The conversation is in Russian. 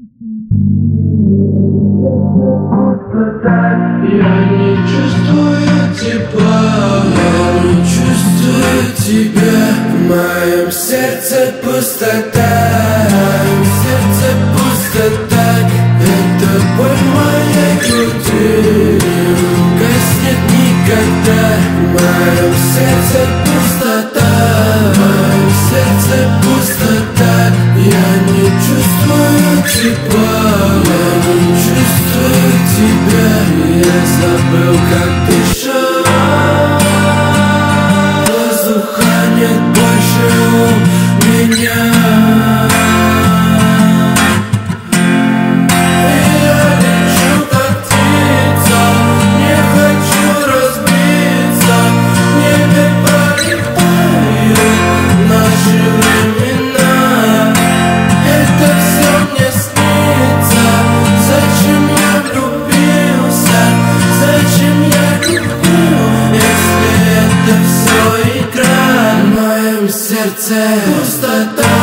Я не чувствую тепла, я не чувствую тебя. В моем сердце пустота, в моем сердце пустота. Это боль в моей груди не угаснет никогда. В моем сердце пустота, в моем сердце пустота. Я не чувствую тепла, я не чувствую тебя. Я забыл, как дышать. Воздуха нет больше у меня. Я лечу, как птица, не хочу разбиться. В небе пролетают наши времена. Это все мне снится. Зачем я влюбился? Зачем я любил, если это все игра? В моем сердце пустота.